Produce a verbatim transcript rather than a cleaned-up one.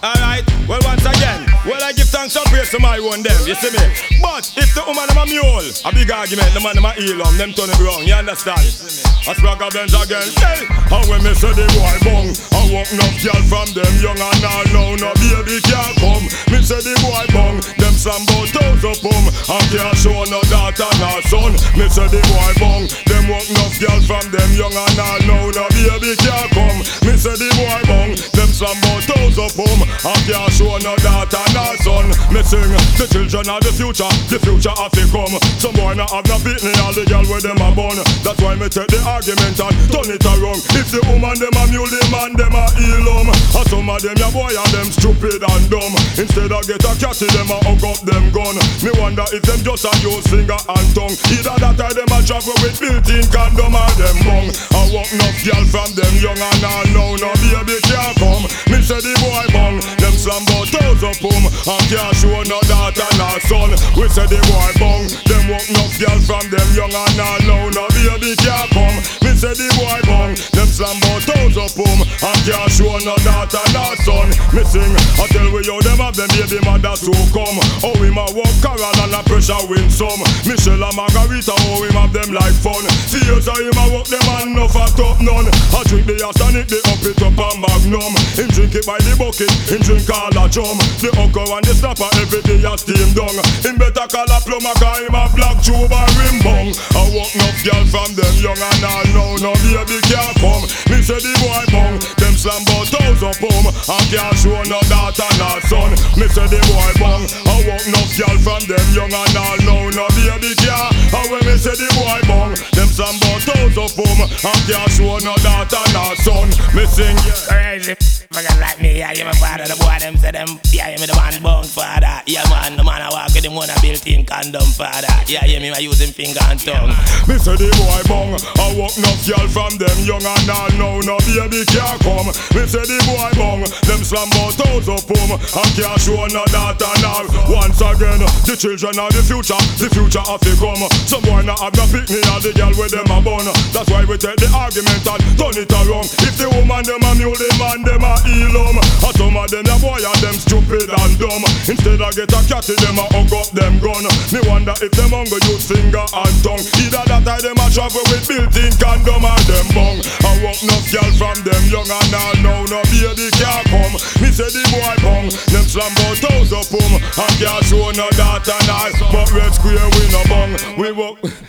Alright, well once again, well I give thanks and praise to my one them, you see me. But if the woman them a mule, a big argument, the man them a heel on, them turn it wrong, you understand? I swag a Benz again, hey. And when me say the boy bong, I want no girl from them young and all now, no baby can't come. Me say the boy bong, them slam bout toes up um, and can't show no daughter nor son. Me say the boy bong, them want no girl from them young and all now, no baby can't come. Me say the boy bong, them slam bout toes up um, and can't show no daughter nor son. Me sing, the children of the future, the future have to come. Some boy not have no pitney, all the girl with them a bun. That's why me take the argument and turn it around. If the woman them a mule, the man them a heel um. And some of them ya boy and them stupid and dumb. Instead of get a catty, them a hug up them gun. Me wonder if them just a use finger and tongue. Either that or them a travel with built-in condom or them bung. I want no girl from them young and all now, no baby can't come. Me say the boy bung, them slam bout toes up um, and can't show no daughter nor son. We say the boy bung, them want no girl from them young and all now, no baby can't come. Me say the boy bung, them slam bout toes up um, and can't show no daughter nor son. Me sing, I tell we how them have them baby mothers who come. How him a walk Carol and a pressure win some. Michelle and Margarita, how him have them like fun. See years how him a walk them and no fat up none. I drink the ass and it, they up it up and magnum. Him drink it by the bucket, him drink all a chum. The uncle and the snapper every day a steam down. Him better call a plumber cause him a black tube and rim bung. I walk no girl from them young and all now, no baby can't come. Me say the boy bung, them slam bout toes up um, and can't show no daughter nor son. Me say the boy bung, I walk no girl from them young and all now, no baby can't. And when me say the boy bung, them slam bout toes up um, and can't show no daughter nor son. Me sing crazy fucking like me, yeah, you my father. The boy them say them, yeah, you me the man bone father. Yeah man, the man I walk with him one a built-in condom father. Yeah, you me I use him finger and tongue. Me say the boy bung, I walk no girl from them young and all now, no baby can't come. Me say the boy bung, them slam bout toes up um, and can't show no daughter nor. Once again, the children of the future, the future have to come. Some boy not have no picnic, all the girl with them a bun. That's why we take the argument and turn it around. If the woman them a mule, the man them a heel um. And some of them a boy and them stupid and dumb. Instead of get a catty, them a hug up them gun. Me wonder if them hunger use finger and tongue. Either that or them a travel with built-in condom and them bung. I want no girl from them young and all now, no baby can't come. Me say the boy bung, them slam bout toes up um, and can't show no daughter nor. But red square we no bung, we walk